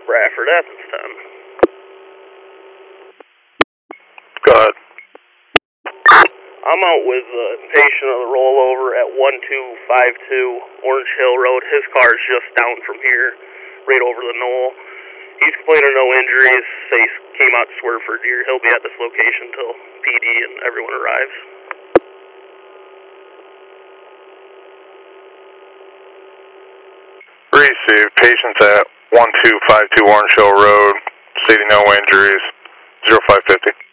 Bradford, Athens 10. Go ahead. I'm out with a patient of the rollover at 1252 Orange Hill Road. His car is just down from here, right over the knoll. He's complaining of no injuries. Say he came out to swerve for deer. He'll be at this location until PD and everyone arrives. Received. Patients at 1252 Orange Hill Road, stating no injuries. 0550.